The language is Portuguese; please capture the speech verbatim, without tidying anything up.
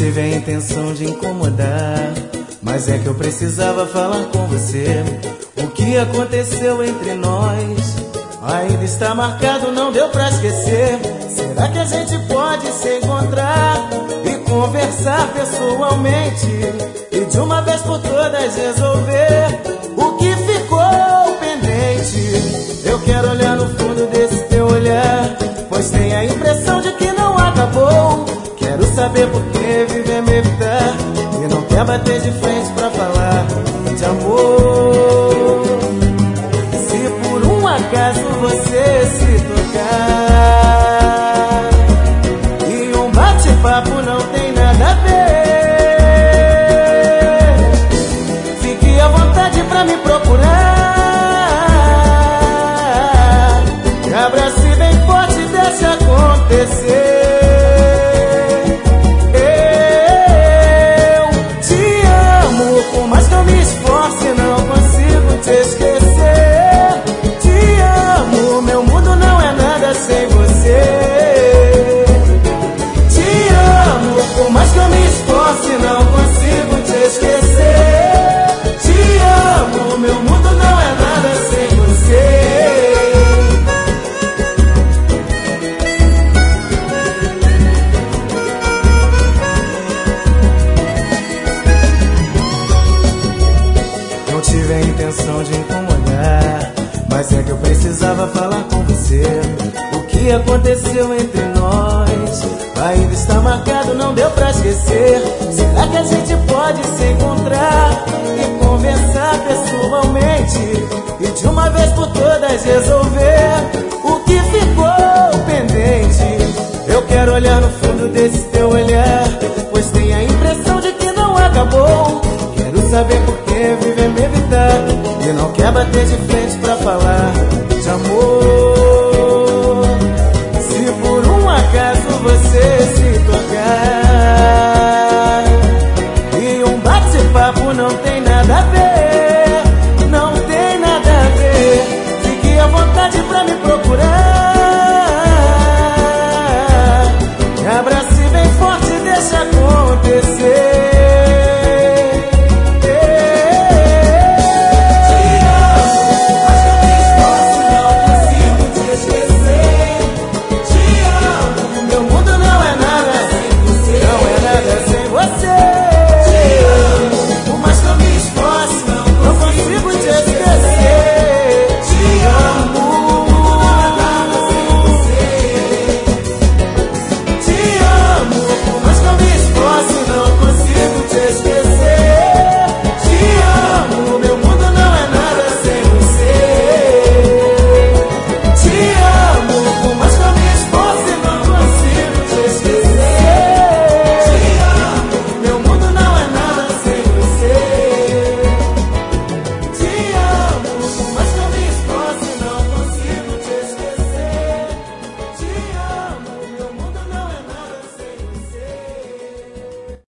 tive a intenção de incomodar, mas é que eu precisava falar com você. O que aconteceu entre nós ainda está marcado, não deu pra esquecer. Será que a gente pode se encontrar e conversar pessoalmente e de uma vez por todas resolver o que ficou pendente? Eu quero olhar no fundo desse teu olhar, pois tenho a impressão de que não acabou. Quero saber por que viver me evitar e não quer bater de frente pra falar de amor. Se por um acaso você se tocar e um bate-papo não tem nada a ver, fique à vontade pra me procurar. Abrace bem forte e deixe acontecer. Sem você, te amo, por mais que eu me esforce, não consigo te esquecer. Te amo, meu mundo não é nada sem você. Não tive a intenção de incomodar, mas é que eu precisava falar com você. O que aconteceu entre nós ainda está marcado, não deu pra esquecer. Será que a gente pode se encontrar e conversar pessoalmente e de uma vez por todas resolver o que ficou pendente? Eu quero olhar no fundo desse teu olhar, pois tenho a impressão de que não acabou. Quero saber por que viver me evitar e não quer bater de frente